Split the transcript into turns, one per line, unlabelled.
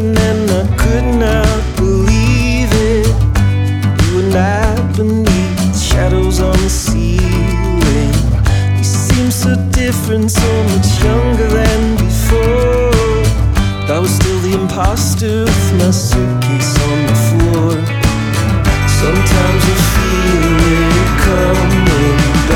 happened and I could not believe it. You and I beneath shadows on the ceiling. We seem so different, so much younger than before. I was still the imposter with my suitcase